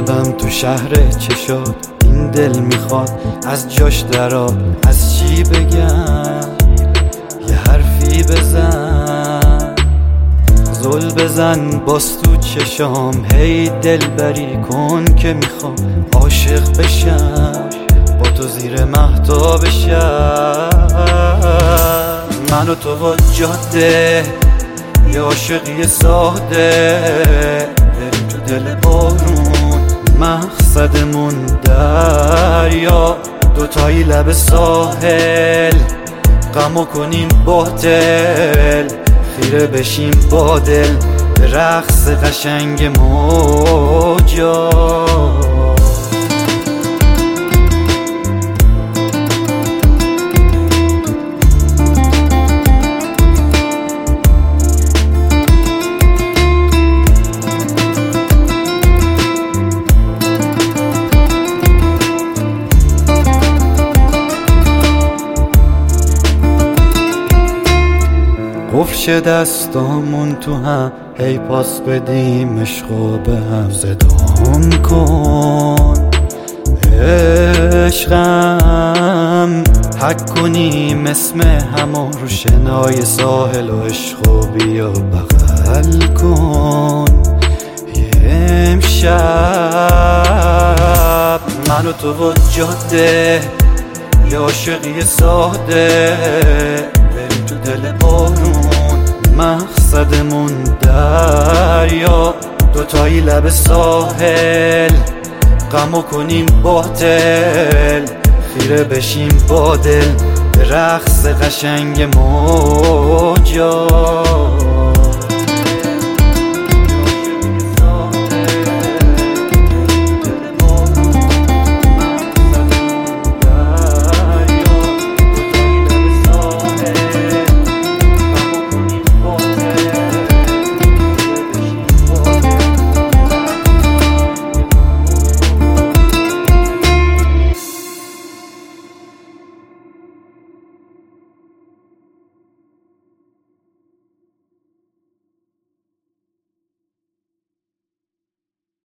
اومدم تو شهر چشات، این دل میخواد از جاش درات. از چی بگم یه حرفی بزن، زل بزن باز تو چشام. هی دل بری کن که میخوام عاشق بشم، با تو زیر مهتاب شب. من و تو و جاده یه عاشقی ساده، بریم تو دل بارون مقصدمون دریا. دوتایی لب ساحل غمو کنیم باطل، خیره بشیم با دل به رقص قشنگ موجا. قفل دستامون تو هم، هی پاس بدیم عشقو به هم. صدام کن عشقم، حک کنیم اسم همو رو شنای ساحل و عشقو بیا بغل کن. امشب من و تو و جاده یه عاشقی ساده، بریم تو دل بارون مقصدمون دریا. دوتایی لب ساحل غمو کنیم باطل، خیره بشیم با دل به رقص قشنگ موجا.